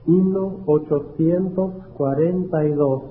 Himno 842.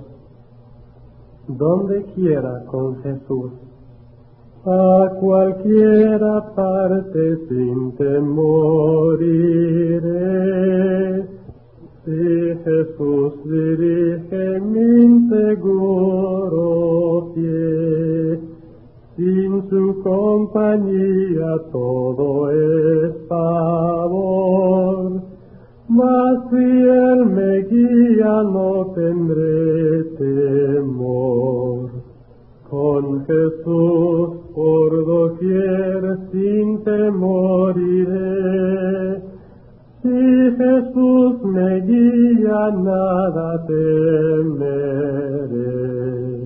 Donde quiera con Jesús. A cualquiera parte sin temor iré. Si Jesús dirige mi inseguro pie, sin su compañía todo es pavor. Mas si Él me guía no tendré temor. Con Jesús por doquier sin temor iré. Si Jesús me guía nada temeré.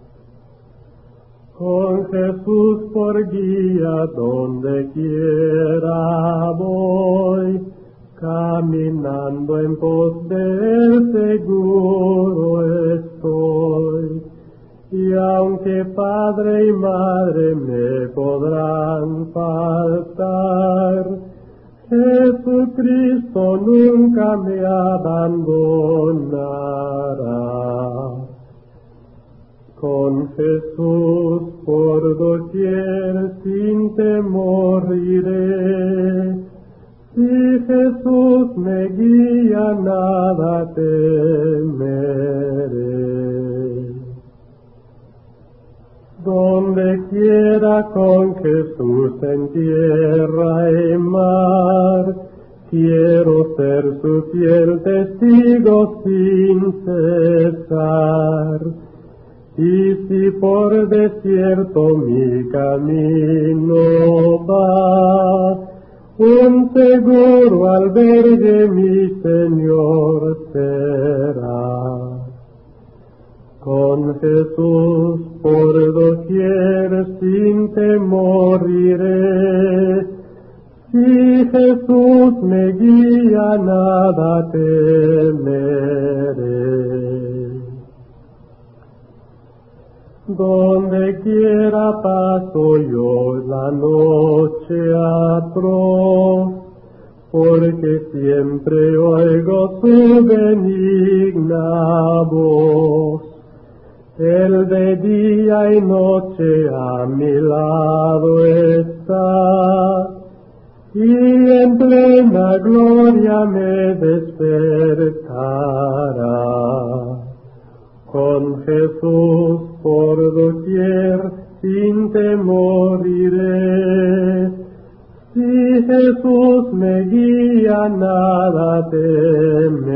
Con Jesús por guía donde quiera voy. Caminando en pos de Él seguro estoy, y aunque padre y madre me podrán faltar, Jesucristo nunca me abandonará. Con Jesús por doquier sin temor iré. Si Jesús me guía nada temeré. Donde quiera con Jesús en tierra y mar, quiero ser su fiel testigo sin cesar. Y si por desierto mi camino va, un seguro albergue mi Señor será. Con Jesús por doquier sin temor iré. Si Jesús me guía nada temeré. Donde quiera paso yo la noche atroz, porque siempre oigo su benigna voz. Él de día y noche a mi lado está, y en plena gloria me despertará. Con Jesús por doquier sin temor iré. Si Jesús me guía nada temeré.